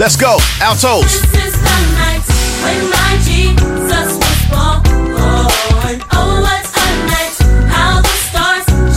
Let's go. Altos. This is the night when my